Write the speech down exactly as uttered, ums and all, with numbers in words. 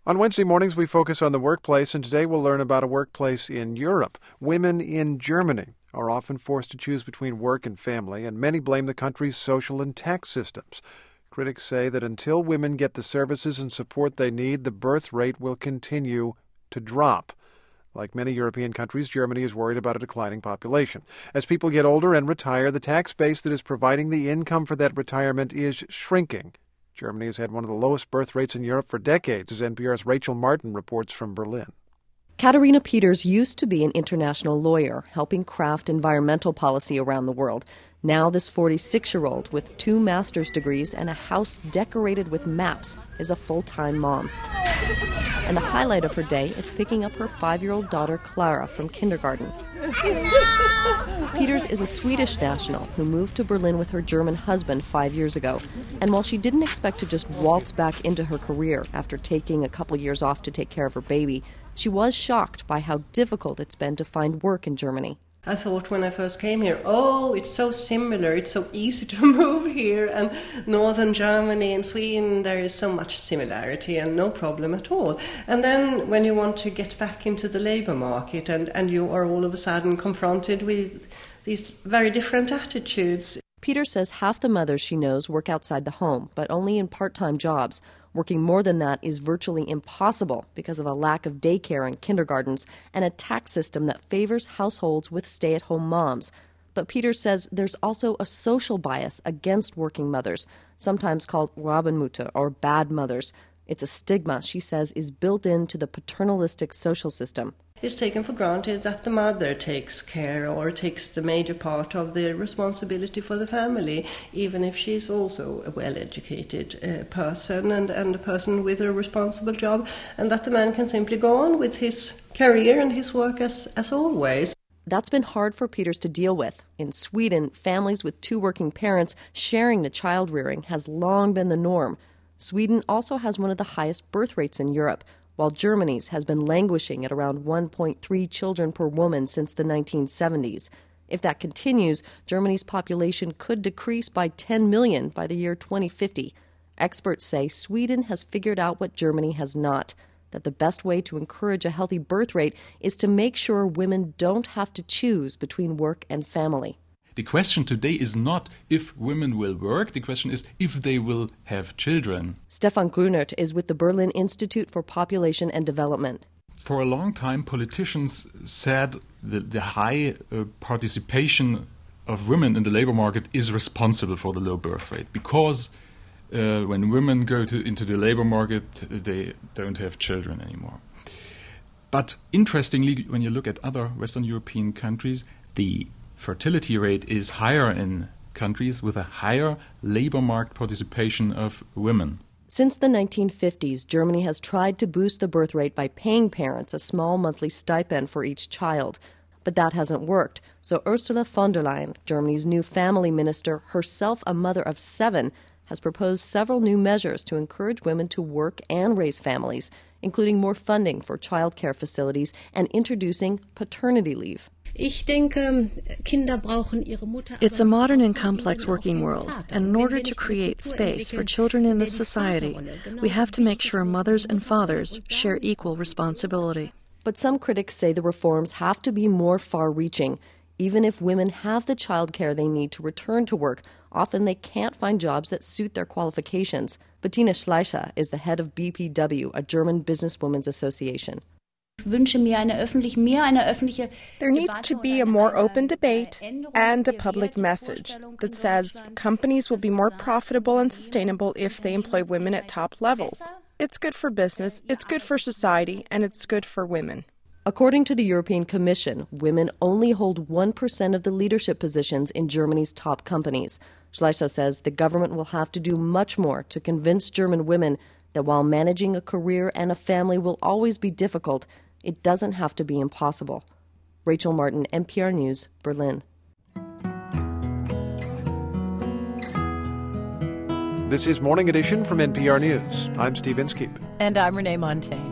On Wednesday mornings, we focus on the workplace, and today we'll learn about a workplace in Europe. Women in Germany are often forced to choose between work and family, and many blame the country's social and tax systems. Critics say that until women get the services and support they need, the birth rate will continue to drop. Like many European countries, Germany is worried about a declining population. As people get older and retire, the tax base that is providing the income for that retirement is shrinking. Germany has had one of the lowest birth rates in Europe for decades, as N P R's Rachel Martin reports from Berlin. Katarina Peters used to be an international lawyer, helping craft environmental policy around the world. Now this forty-six-year-old with two master's degrees and a house decorated with maps is a full-time mom. And the highlight of her day is picking up her five-year-old daughter Clara from kindergarten. Peters is a Swedish national who moved to Berlin with her German husband five years ago. And while she didn't expect to just waltz back into her career after taking a couple years off to take care of her baby, she was shocked by how difficult it's been to find work in Germany. I thought when I first came here, oh, it's so similar, it's so easy to move here, and northern Germany and Sweden, there is so much similarity and no problem at all. And then when you want to get back into the labour market and, and you are all of a sudden confronted with these very different attitudes. Peter says half the mothers she knows work outside the home, but only in part-time jobs. Working more than that is virtually impossible because of a lack of daycare and kindergartens and a tax system that favors households with stay-at-home moms. But Peter says there's also a social bias against working mothers, sometimes called Rabenmutter or bad mothers. It's a stigma, she says, is built into the paternalistic social system. It's taken for granted that the mother takes care or takes the major part of the responsibility for the family, even if she's also a well-educated uh, person and, and a person with a responsible job, and that the man can simply go on with his career and his work as, as always. That's been hard for Peters to deal with. In Sweden, families with two working parents sharing the child rearing has long been the norm. Sweden also has one of the highest birth rates in Europe, while Germany's has been languishing at around one point three children per woman since the nineteen seventies. If that continues, Germany's population could decrease by ten million by the year twenty fifty. Experts say Sweden has figured out what Germany has not, that the best way to encourage a healthy birth rate is to make sure women don't have to choose between work and family. The question today is not if women will work, the question is if they will have children. Stefan Grunert is with the Berlin Institute for Population and Development. For a long time, politicians said that the high uh, participation of women in the labor market is responsible for the low birth rate, because uh, when women go to, into the labor market, they don't have children anymore. But interestingly, when you look at other Western European countries, the fertility rate is higher in countries with a higher labor market participation of women. Since the nineteen fifties, Germany has tried to boost the birth rate by paying parents a small monthly stipend for each child. But that hasn't worked. So Ursula von der Leyen, Germany's new family minister, herself a mother of seven, has proposed several new measures to encourage women to work and raise families, including more funding for child care facilities and introducing paternity leave. It's a modern and complex working world, and in order to create space for children in this society, we have to make sure mothers and fathers share equal responsibility. But some critics say the reforms have to be more far-reaching. Even if women have the child care they need to return to work, often they can't find jobs that suit their qualifications. Bettina Schleicher is the head of B P W, a German businesswomen's association. There needs to be a more open debate and a public message that says companies will be more profitable and sustainable if they employ women at top levels. It's good for business, it's good for society, and it's good for women. According to the European Commission, women only hold one percent of the leadership positions in Germany's top companies. Schleicher says the government will have to do much more to convince German women that while managing a career and a family will always be difficult, it doesn't have to be impossible. Rachel Martin, N P R News, Berlin. This is Morning Edition from N P R News. I'm Steve Inskeep. And I'm Renee Montagne.